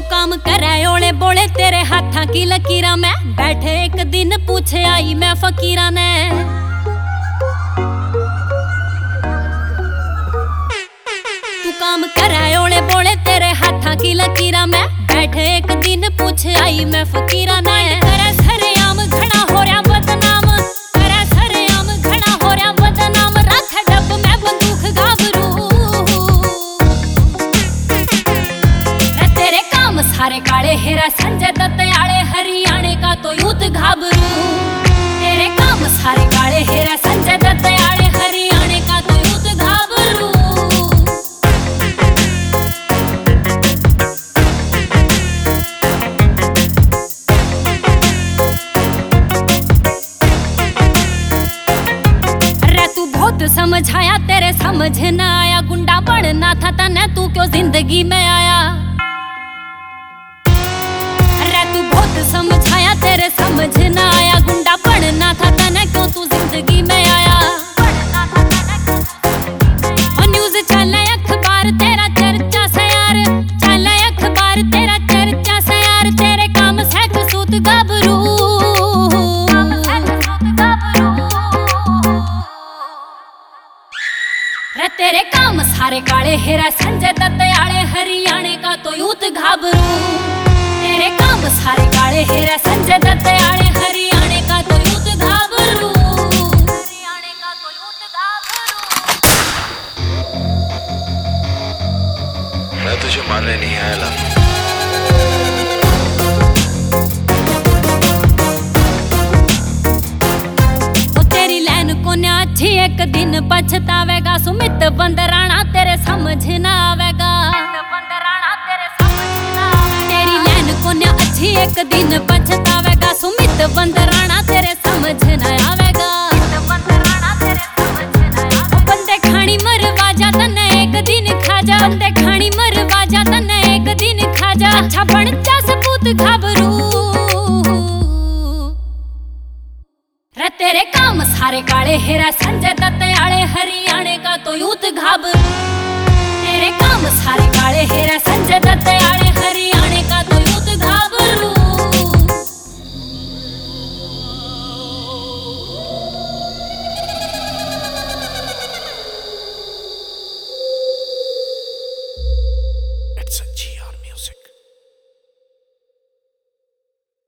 काम करे ओले बोले तेरे हाथा की लकीरा में बैठे एक दिन पूछे आई मैं फकीरा ने। तू काम करे ओले बोले तेरे हाथा की लकीरा में बैठे एक दिन पूछे आई मैं फकीरा ने। करे सरेआम घना हो रहा बदनाम, करे सरेआम घना हो रहा बदनाम, रख डब में बंदूक गाबरू। तेरे काम सारे काले हेरा संजय दत्त आले हरियाणे का तो यूथ घाबरू। तेरे काम सारे काले हेरा संजय दत्त आले हरियाणे का तो यूथ घाबरू। अरे तू बहुत समझाया तेरे समझ न आया, गुंडा बनना था तने तू क्यों जिंदगी में आया। तू बहुत समझाया तेरे समझ न आया, गुंडा पढ़ना था तने क्यों तू जिंदगी में आया। और न्यूज़ चले अखबार तेरा चर्चा से यार, चले अखबार तेरा चर्चा से यार, तेरे काम से कसूत गाबरू। रे तेरे काम सारे काले हेरा संजय दत्त आले हरियाणे का तो यूथ घाबरू। तेरे काम सारे काले हेरा संजय दत्त आले हरियाणे का तो यूथ घाबरू। हरियाणे का तो यूथ घाबरू। मैं तुझे मारने नहीं आया ला। वो तेरी लाइन को न्या अच्छी एक दिन पछतावेगा, सुमित बंदराना तेरे समझ न आवेगा। अच्छी एक दिन पछतावेगा, सुमित बंदराना तेरे समझ न आवेगा। बंदे खानी मरवा जा तन्ने एक दिन खा जा, बंदे खानी मरवा जा तन्ने एक दिन खा जा। अच्छा बन जा सपूत घाबरू। रे तेरे काम सारे काले हेरा संजय दत्त आले हरियाणे का तो यूथ घाबरू। तेरे काम सारे काले हेरा संजय दत्त आले हरियाणे